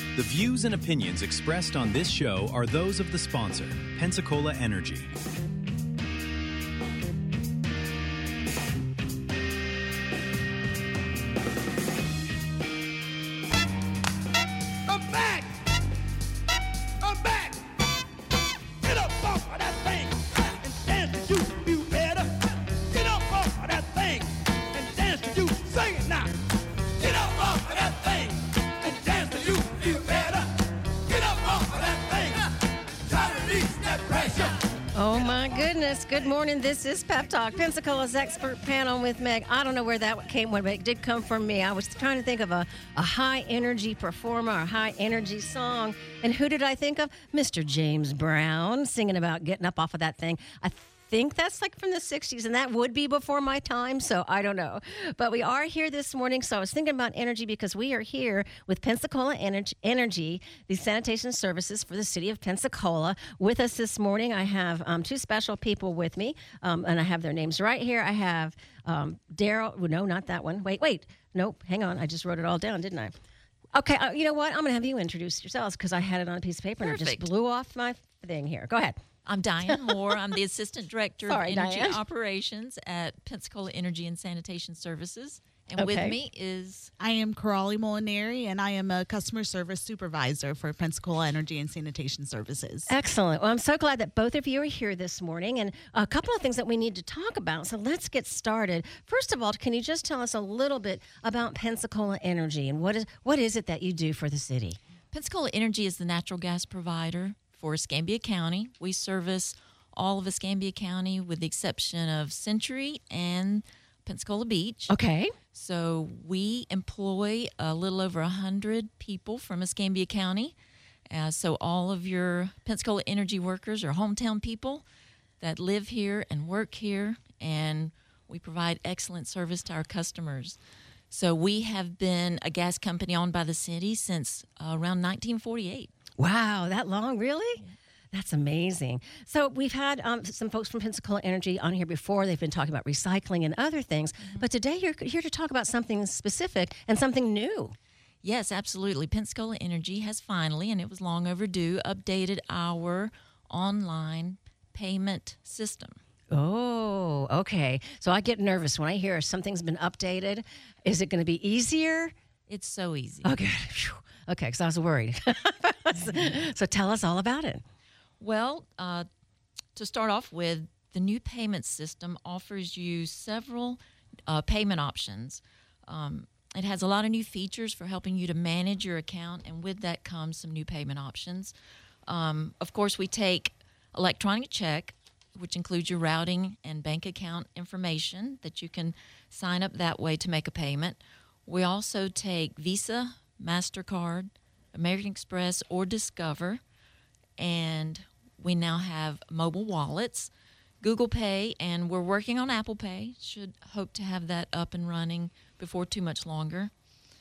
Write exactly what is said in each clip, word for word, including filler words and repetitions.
The views and opinions expressed on this show are those of the sponsor, Pensacola Energy. I'm back! I'm back! Get up off of that thing and dance to you, you better. Get up off of that thing and dance to you. Sing it now. Get up off of that thing and dance to you, you better. Get up off of that thing. Try to release that pressure. Oh, my goodness. Good morning. This is Pep Talk, Pensacola's expert panel with Meg. I don't know where that came from, but it did come from me. I was trying to think of a, a high-energy performer, a high-energy song. And who did I think of? Mister James Brown singing about getting up off of that thing. I think that's like from the sixties, and that would be before my time, so I don't know. But we are here this morning, so I was thinking about energy because we are here with Pensacola Ener- Energy, the sanitation services for the city of Pensacola. With us this morning, I have um, two special people with me, um, and I have their names right here. I have um, Daryl. No, not that one. Wait, wait. Nope, hang on. I just wrote it all down, didn't I? Okay, uh, you know what? I'm going to have you introduce yourselves because I had it on a piece of paper Perfect. and it just blew off my thing here. Go ahead. I'm Diane Moore. I'm the Assistant Director Sorry, of Energy Diane. Operations at Pensacola Energy and Sanitation Services. And Okay. with me is... I am Corali Molinari, and I am a Customer Service Supervisor for Pensacola Energy and Sanitation Services. Excellent. Well, I'm so glad that both of you are here this morning, and a couple of things that we need to talk about. So let's get started. First of all, can you just tell us a little bit about Pensacola Energy and what is what is it that you do for the city? Pensacola Energy is the natural gas provider for Escambia County. We service all of Escambia County with the exception of Century and Pensacola Beach. Okay. So we employ a little over one hundred people from Escambia County. Uh, so all of your Pensacola Energy workers are hometown people that live here and work here, and we provide excellent service to our customers. So we have been a gas company owned by the city since uh, around nineteen forty-eight. Wow, that long, really? That's amazing. So we've had um, some folks from Pensacola Energy on here before. They've been talking about recycling and other things. Mm-hmm. But today you're here to talk about something specific and something new. Yes, absolutely. Pensacola Energy has finally, and it was long overdue, updated our online payment system. Oh, okay. So I get nervous when I hear something's been updated. Is it going to be easier? It's so easy. Okay. Phew. Okay, because I was worried. So tell us all about it. Well, uh, to start off with, the new payment system offers you several uh, payment options. Um, it has a lot of new features for helping you to manage your account, and with that comes some new payment options. Um, of course, we take electronic check, which includes your routing and bank account information that you can sign up that way to make a payment. We also take Visa, MasterCard, American Express, or Discover, and we now have mobile wallets, Google Pay, and we're working on Apple Pay. Should hope to have that up and running before too much longer.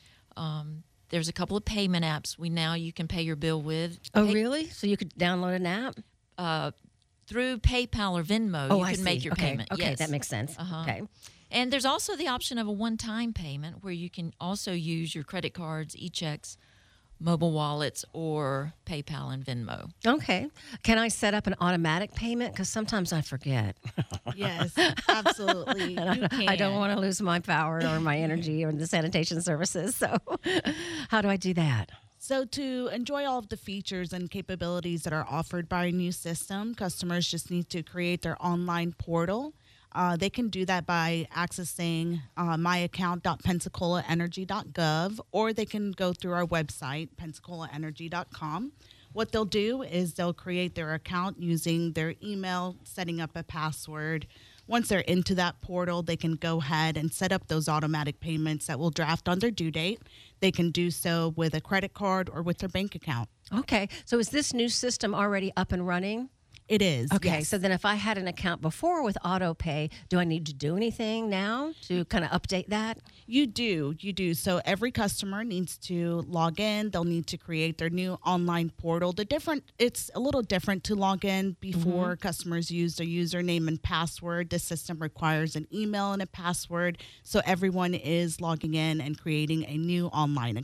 Um, there's a couple of payment apps we now you can pay your bill with. Oh, Pay- really? So you could download an app? Uh, through PayPal or Venmo, Oh, you I can see. make your okay. payment. Okay, Yes. that makes sense. Uh-huh. Okay. And there's also the option of a one-time payment where you can also use your credit cards, e-checks, mobile wallets, or PayPal and Venmo. Okay. Can I set up an automatic payment? Because sometimes I forget. Yes, absolutely. And You I, can. I don't want to lose my power or my energy or the sanitation services. So how do I do that? So to enjoy all of the features and capabilities that are offered by our new system, customers just need to create their online portal. Uh, they can do that by accessing uh, my account dot pensacola energy dot gov, or they can go through our website, pensacola energy dot com. What they'll do is they'll create their account using their email, setting up a password. Once they're into that portal, they can go ahead and set up those automatic payments that will draft on their due date. They can do so with a credit card or with their bank account. Okay. So is this new system already up and running? It is. Okay, yes. so then if I had an account before with auto pay, do I need to do anything now to kind of update that? You do. You do. So every customer needs to log in. They'll need to create their new online portal. The different, it's a little different to log in before Mm-hmm. customers use their username and password. The system requires an email and a password. So everyone is logging in and creating a new online account.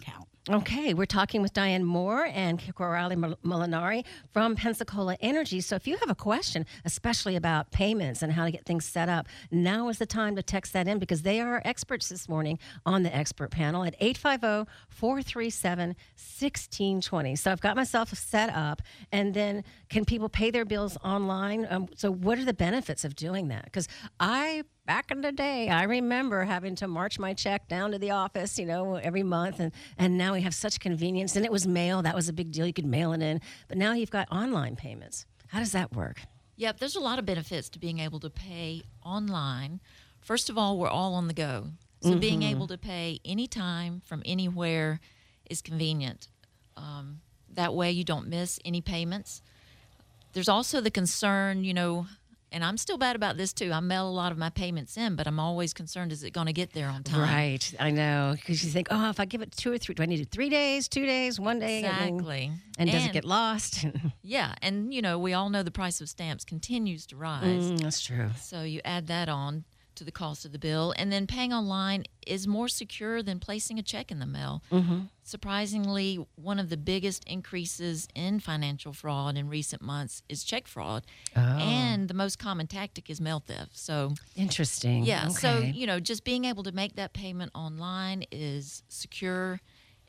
Okay, we're talking with Diane Moore and Coralie Mol- Molinari from Pensacola Energy. So if you have a question, especially about payments and how to get things set up, now is the time to text that in because they are our experts this morning on the expert panel at eight five zero, four three seven, one six two zero. So I've got myself set up, and then can people pay their bills online? Um, so what are the benefits of doing that? Because I back in the day, I remember having to march my check down to the office, you know, every month. And, and now we have such convenience. And it was mail. That was a big deal. You could mail it in. But now you've got online payments. How does that work? Yep, there's a lot of benefits to being able to pay online. First of all, we're all on the go. So mm-hmm. being able to pay anytime from anywhere is convenient. Um, that way you don't miss any payments. There's also the concern, you know, and I'm still bad about this too. I mail a lot of my payments in, but I'm always concerned, is it going to get there on time? Right, I know. Because you think, oh, if I give it two or three, do I need it three days, two days, one day? Exactly. And, and does it get lost? Yeah, and you know, we all know the price of stamps continues to rise. Mm, that's true. So you add that on to the cost of the bill. And then paying online is more secure than placing a check in the mail. Mm-hmm. Surprisingly, one of the biggest increases in financial fraud in recent months is check fraud. Oh. And the most common tactic is mail theft. So interesting. Yeah. Okay. So, you know, just being able to make that payment online is secure.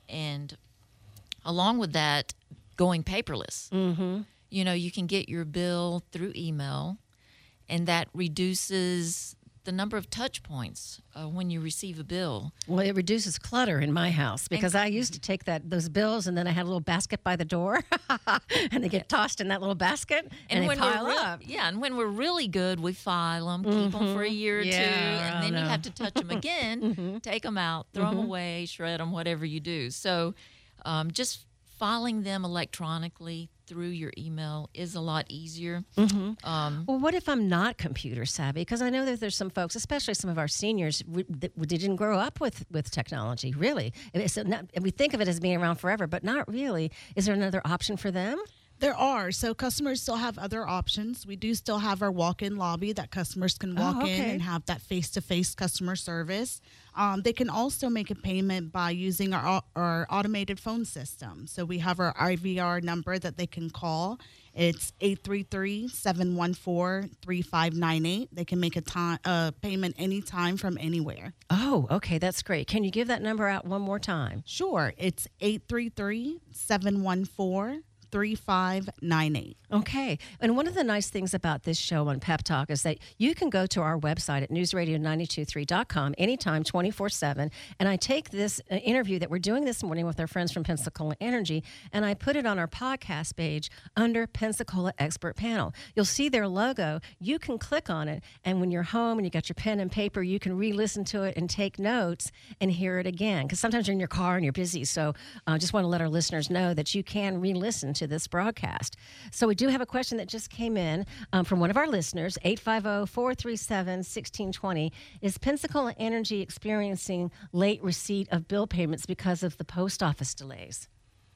And along with that, going paperless. Mm-hmm. You know, you can get your bill through email, and that reduces the number of touch points uh, when you receive a bill. Well, it reduces clutter in my house because and, I used to take that those bills and then I had a little basket by the door and they get tossed in that little basket and, and they when pile we're re- up. Yeah, and when we're really good, we file them, mm-hmm. keep them for a year or yeah, two, and then no. you have to touch them again, mm-hmm. take them out, throw mm-hmm. them away, shred them, whatever you do. So um, just filing them electronically through your email is a lot easier. Mm-hmm. Um, well, what if I'm not computer savvy? Because I know that there's some folks, especially some of our seniors, we, that we didn't grow up with, with technology, really. It's not, we think of it as being around forever, but not really. Is there another option for them? There are. So customers still have other options. We do still have our walk-in lobby that customers can walk oh, okay. in and have that face-to-face customer service. Um, they can also make a payment by using our, our automated phone system. So we have our I V R number that they can call. It's eight three three, seven one four, three five nine eight. They can make a time, uh, payment anytime from anywhere. Oh, okay. That's great. Can you give that number out one more time? Sure. It's eight three three, seven one four, three five nine eight. Okay. And one of the nice things about this show on Pep Talk is that you can go to our website at news radio nine two three dot com anytime, twenty-four seven. And I take this uh, interview that we're doing this morning with our friends from Pensacola Energy, and I put it on our podcast page under Pensacola Expert Panel. You'll see their logo. You can click on it, and when you're home and you got your pen and paper, you can re-listen to it and take notes and hear it again. Because sometimes you're in your car and you're busy. So I uh, just want to let our listeners know that you can re-listen to this broadcast. So we do have a question that just came in um, from one of our listeners, eight five zero, four three seven, one six two zero. Is Pensacola Energy experiencing late receipt of bill payments because of the post office delays?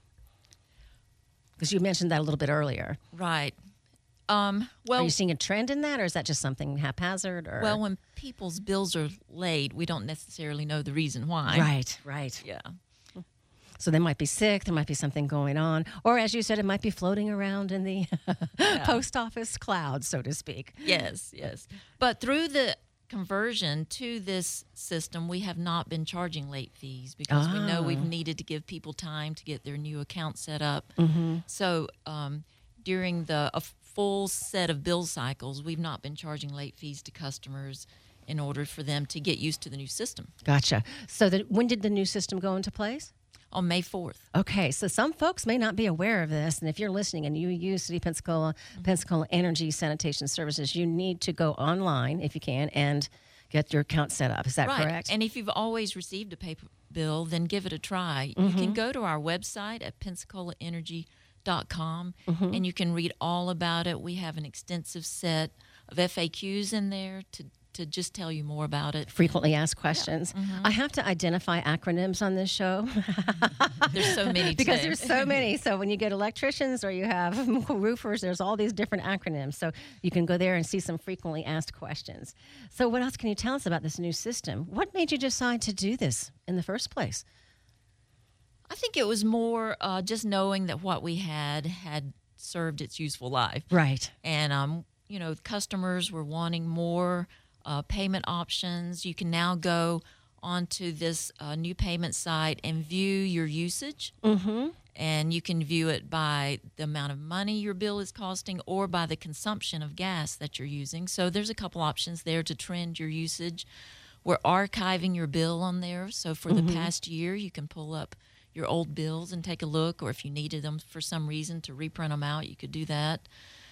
Because you mentioned that a little bit earlier. Right. Um, well, are you seeing a trend in that, or is that just something haphazard? Or? Well, when people's bills are late, we don't necessarily know the reason why. Right, right. Yeah. So they might be sick, there might be something going on. Or as you said, it might be floating around in the yeah. post office cloud, so to speak. Yes, yes. But through the conversion to this system, we have not been charging late fees because oh. we know we've needed to give people time to get their new account set up. Mm-hmm. So um, during the a full set of bill cycles, we've not been charging late fees to customers in order for them to get used to the new system. Gotcha. So the, when did the new system go into place? On May fourth. Okay, so some folks may not be aware of this, and if you're listening and you use City of Pensacola, mm-hmm. Pensacola Energy Sanitation Services, you need to go online, if you can, and get your account set up. Is that right. correct? And if you've always received a paper bill, then give it a try. Mm-hmm. You can go to our website at pensacola energy dot com, mm-hmm. and you can read all about it. We have an extensive set of F A Qs in there to to just tell you more about it. Frequently asked questions. Yeah. Mm-hmm. I have to identify acronyms on this show. There's so many because today. There's so many. So when you get electricians or you have roofers, there's all these different acronyms. So you can go there and see some frequently asked questions. So what else can you tell us about this new system? What made you decide to do this in the first place? I think it was more uh, just knowing that what we had had served its useful life. Right. And, um, you know, customers were wanting more uh, payment options. You can now go onto this uh, new payment site and view your usage. Mm-hmm. And you can view it by the amount of money your bill is costing or by the consumption of gas that you're using. So there's a couple options there to trend your usage. We're archiving your bill on there. So for Mm-hmm. the past year, you can pull up your old bills and take a look, or if you needed them for some reason to reprint them out, you could do that.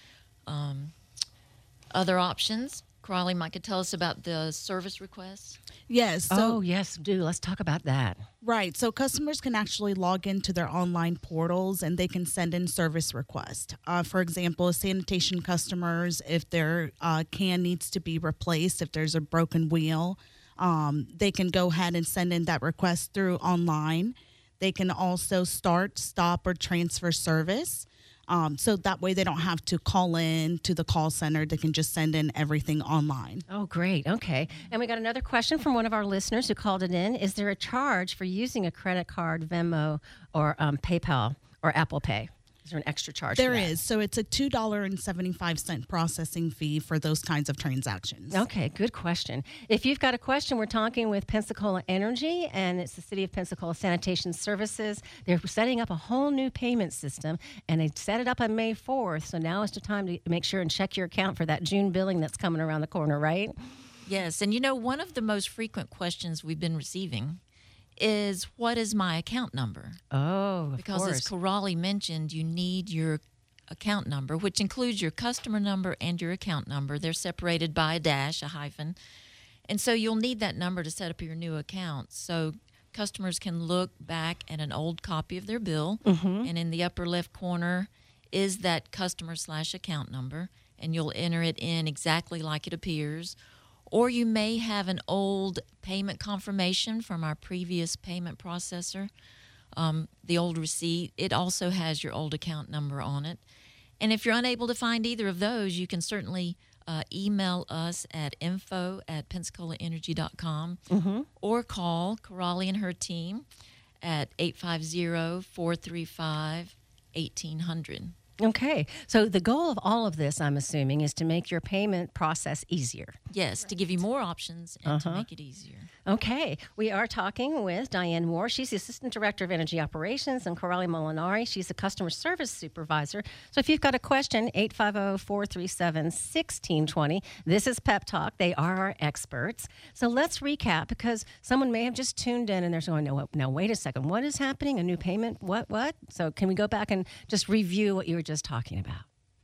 Um, other options, Crawley might could tell us about the service requests. Yes. So, oh, yes, do. Let's talk about that. right. So customers can actually log into their online portals and they can send in service requests. Uh, for example, sanitation customers, if their uh, can needs to be replaced, if there's a broken wheel, um, they can go ahead and send in that request through online. They can also start, stop, or transfer service. Um, so that way they don't have to call in to the call center. They can just send in everything online. Oh, great. Okay. And we got another question from one of our listeners who called it in. Is there a charge for using a credit card, Venmo, or um, PayPal or Apple Pay? Is there an extra charge? There for that? is. So it's a two dollars and seventy-five cents processing fee for those kinds of transactions. Okay, good question. If you've got a question, we're talking with Pensacola Energy, and it's the City of Pensacola Sanitation Services. They're setting up a whole new payment system, and they set it up on May fourth. So now is the time to make sure and check your account for that June billing that's coming around the corner, right? Yes, and you know, one of the most frequent questions we've been receiving is, what is my account number? Oh, of Because course. as Corrali mentioned, you need your account number, which includes your customer number and your account number. They're separated by a dash, a hyphen. And so you'll need that number to set up your new account. So customers can look back at an old copy of their bill, Mm-hmm. and in the upper left corner is that customer slash account number, and you'll enter it in exactly like it appears. Or you may have an old payment confirmation from our previous payment processor, um, the old receipt. It also has your old account number on it. And if you're unable to find either of those, you can certainly uh, email us at info at pensacola energy dot com Mm-hmm. or call Corali and her team at eight five zero, four three five, one eight hundred. Okay. So the goal of all of this, I'm assuming, is to make your payment process easier. Yes, to give you more options and Uh-huh. to make it easier. Okay. We are talking with Diane Moore. She's the Assistant Director of Energy Operations, and Corali Molinari. She's the Customer Service Supervisor. So if you've got a question, eight five zero, four three seven, one six two zero. This is Pep Talk. They are our experts. So let's recap, because someone may have just tuned in and they're going, no, now wait a second. What is happening? A new payment? What, what? So can we go back and just review what you were just talking about?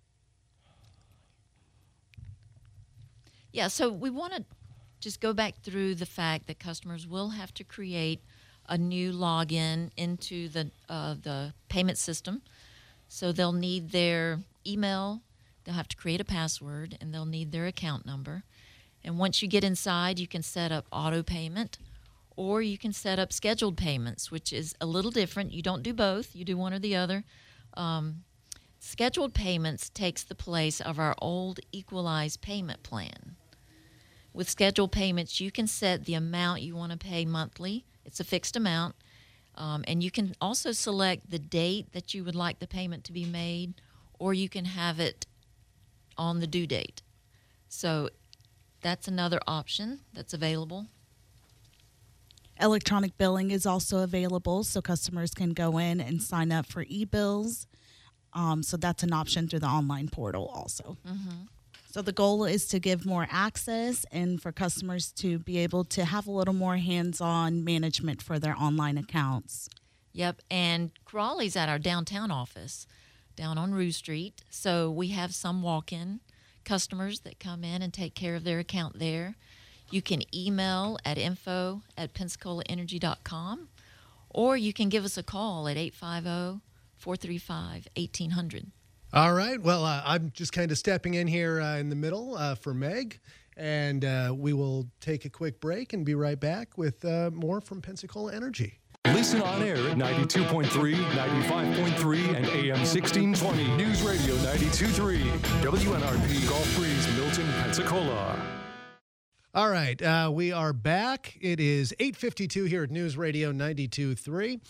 Yeah, so we want to just go back through the fact that customers will have to create a new login into the uh, the payment system. So they'll need their email, they'll have to create a password, and they'll need their account number. And once you get inside, you can set up auto payment, or you can set up scheduled payments, which is a little different. You don't do both, you do one or the other. Um, scheduled payments takes the place of our old equalized payment plan. With scheduled payments, you can set the amount you want to pay monthly. It's a fixed amount. Um, and you can also select the date that you would like the payment to be made, or you can have it on the due date. So that's another option that's available. Electronic billing is also available, so customers can go in and sign up for e-bills. Um, so that's an option through the online portal also. Mm-hmm. So the goal is to give more access and for customers to be able to have a little more hands-on management for their online accounts. Yep, and Corali's at our downtown office down on Rue Street. So we have some walk-in customers that come in and take care of their account there. You can email at info at pensacola energy dot com, or you can give us a call at eight five zero, four three five, one eight hundred. All right. Well, uh, I'm just kind of stepping in here uh, in the middle uh, for Meg, and uh, we will take a quick break and be right back with uh, more from Pensacola Energy. Listen on air at ninety-two point three, ninety-five point three, and A M sixteen twenty. News Radio ninety-two point three. W N R P Gulf Breeze, Milton, Pensacola. All right. Uh, we are back. It is eight fifty-two here at News Radio ninety-two point three.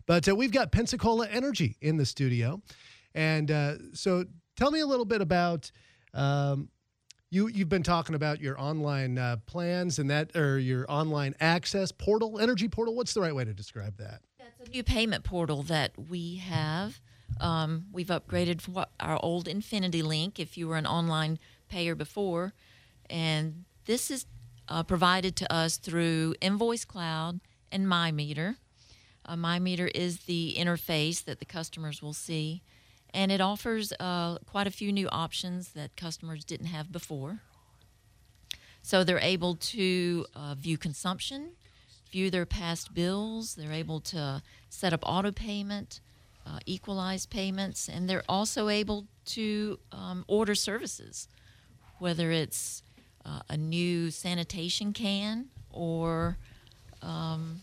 But uh, we've got Pensacola Energy in the studio. And uh, so tell me a little bit about, um, you, you've been talking about your online uh, plans and that, or your online access portal, energy portal. What's the right way to describe that? That's a new payment portal that we have. Um, we've upgraded from what, our old Infinity Link if you were an online payer before. And this is uh, provided to us through Invoice Cloud and MyMeter. Uh, MyMeter is the interface that the customers will see. And it offers uh, quite a few new options that customers didn't have before. So they're able to uh, view consumption, view their past bills. They're able to set up auto payment, uh, equalize payments, and they're also able to um, order services, whether it's uh, a new sanitation can or um,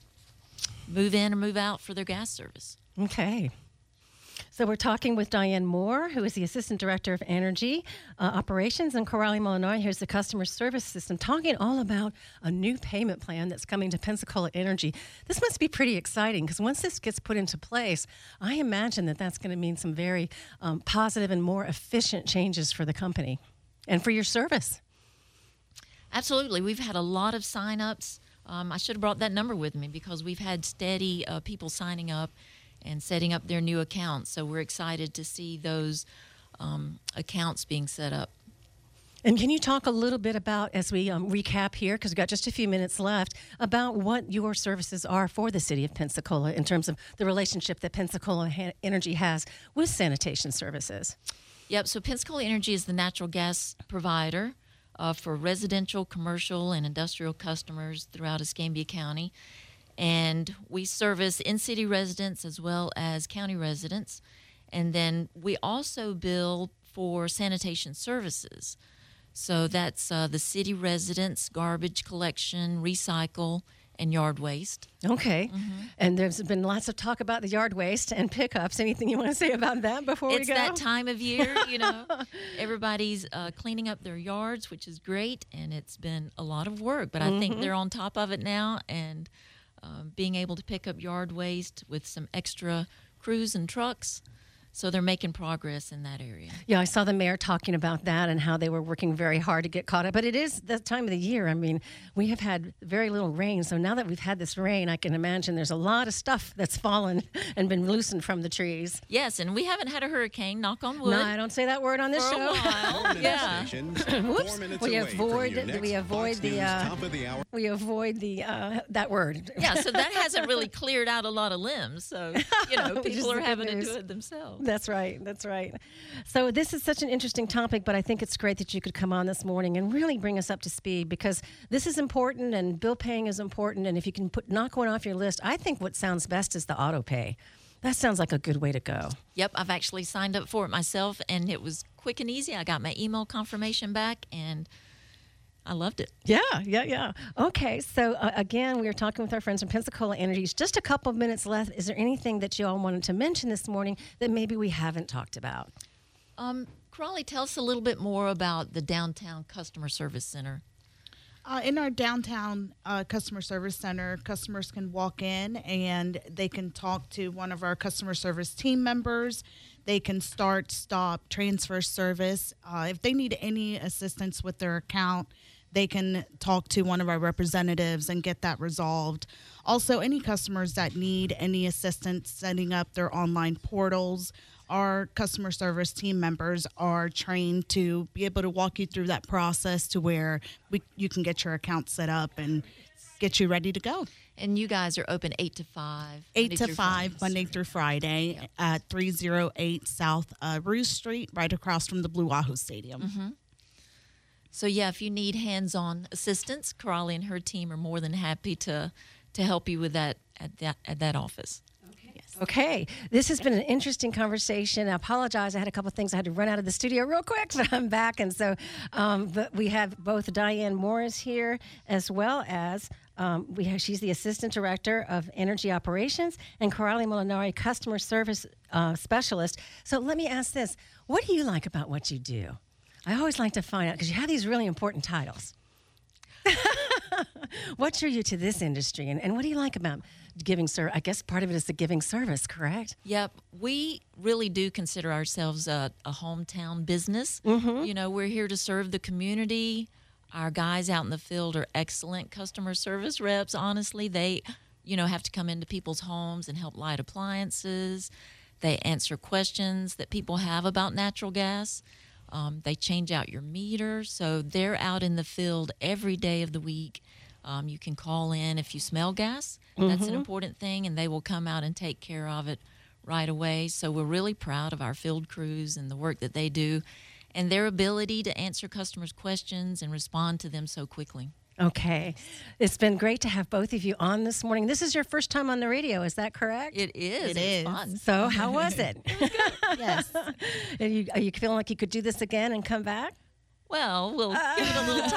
move in or move out for their gas service. Okay. So we're talking with Diane Moore, who is the Assistant Director of Energy uh, Operations, and Coralie Molinari, who's the Customer Service System, talking all about a new payment plan that's coming to Pensacola Energy. This must be pretty exciting because once this gets put into place, I imagine that that's going to mean some very um, positive and more efficient changes for the company and for your service. Absolutely. We've had a lot of sign-ups. Um, I should have brought that number with me because we've had steady uh, people signing up and setting up their new accounts. So we're excited to see those um, accounts being set up. And can you talk a little bit about, as we um, recap here, because we've got just a few minutes left, about what your services are for the city of Pensacola in terms of the relationship that Pensacola ha- Energy has with sanitation services? Yep, so Pensacola Energy is the natural gas provider uh, for residential, commercial, and industrial customers throughout Escambia County. And we service in-city residents as well as county residents. And then we also bill for sanitation services. So that's uh, the city residents, garbage collection, recycle, and yard waste. Okay. Mm-hmm. And there's been lots of talk about the yard waste and pickups. Anything you want to say about that before it's we go? It's that time of year, you know. Everybody's uh, cleaning up their yards, which is great, and it's been a lot of work. But mm-hmm. I think they're on top of it now, and Um, being able to pick up yard waste with some extra crews and trucks. So they're making progress in that area. Yeah, I saw the mayor talking about that and how they were working very hard to get caught up. But it is that time of the year. I mean, we have had very little rain. So now that we've had this rain, I can imagine there's a lot of stuff that's fallen and been loosened from the trees. Yes, and we haven't had a hurricane, knock on wood. No, I don't say that word on this for show. A while. Yeah. Whoops. We avoid, we avoid the, uh, we avoid the, uh, that word. Yeah, so that hasn't really cleared out a lot of limbs. So, you know, people are having to do it themselves. That's right. That's right. So this is such an interesting topic, but I think it's great that you could come on this morning and really bring us up to speed because this is important and bill paying is important. And if you can put knock one off your list, I think what sounds best is the auto pay. That sounds like a good way to go. Yep. I've actually signed up for it myself and it was quick and easy. I got my email confirmation back and I loved it. Yeah, yeah, yeah. Okay, so uh, again, we were talking with our friends from Pensacola Energy. Just a couple of minutes left. Is there anything that you all wanted to mention this morning that maybe we haven't talked about? Um, Coralie, tell us a little bit more about the Downtown Customer Service Center. Uh, in our downtown uh, customer service center, customers can walk in and they can talk to one of our customer service team members. They can start, stop, transfer service. Uh, if they need any assistance with their account, they can talk to one of our representatives and get that resolved. Also, any customers that need any assistance setting up their online portals, our customer service team members are trained to be able to walk you through that process to where we, you can get your account set up and get you ready to go. And you guys are open eight to five. eight Monday to through five, Fridays. Monday through Friday, Yep. at three oh eight South uh, Ruse Street, right across from the Blue Wahoo Stadium. Mm-hmm. So, yeah, if you need hands-on assistance, Coralie and her team are more than happy to to help you with that at that, at that office. Okay, this has been an interesting conversation. I apologize. I had a couple of things I had to run out of the studio real quick, but I'm back. And so um, but we have both Diane Morris here as well as um, we have, she's the Assistant Director of Energy Operations and Coralie Molinari, Customer Service uh, Specialist. So let me ask this. What do you like about what you do? I always like to find out because you have these really important titles. What drew you to this industry, and, and what do you like about giving service? I guess part of it is the giving service, correct? Yep, we really do consider ourselves a, a hometown business. Mm-hmm. You know, we're here to serve the community. Our guys out in the field are excellent customer service reps. Honestly, they, you know, have to come into people's homes and help light appliances. They answer questions that people have about natural gas. Um, they change out your meter. So they're out in the field every day of the week. Um, you can call in if you smell gas. That's an Mhm. important thing, and they will come out and take care of it right away. So we're really proud of our field crews and the work that they do and their ability to answer customers' questions and respond to them so quickly. Okay. It's been great to have both of you on this morning. This is your first time on the radio, is that correct? It is. It it's is. fun. So, how was it? Yes. Are you, are you feeling like you could do this again and come back? Well, we'll give it a little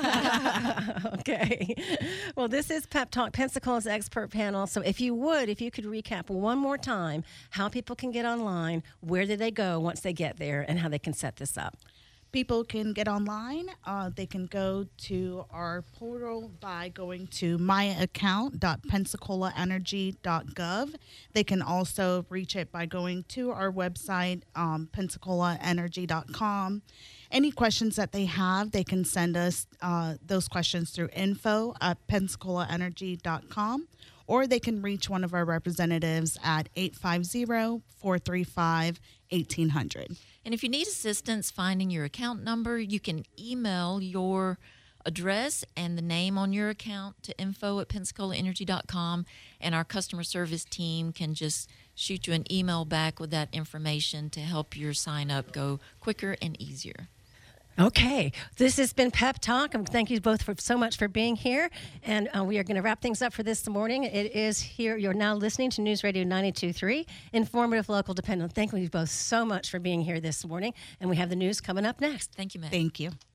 time. Okay. Well, this is Pep Talk, Pensacola's expert panel. So if you would, if you could recap one more time how people can get online, where do they go once they get there, and how they can set this up. People can get online. Uh, they can go to our portal by going to my account dot pensacola energy dot gov. They can also reach it by going to our website, um, pensacola energy dot com. Any questions that they have, they can send us uh, those questions through info at pensacola energy dot com, or they can reach one of our representatives at eight five zero, four three five, one eight zero zero. And if you need assistance finding your account number, you can email your address and the name on your account to info at pensacola energy dot com, and our customer service team can just shoot you an email back with that information to help your sign up go quicker and easier. Okay, this has been Pep Talk. And thank you both for so much for being here. And uh, we are going to wrap things up for this morning. It is here. You're now listening to News Radio ninety-two point three, informative, local, dependent. Thank you both so much for being here this morning. And we have the news coming up next. Thank you, Matt. Thank you.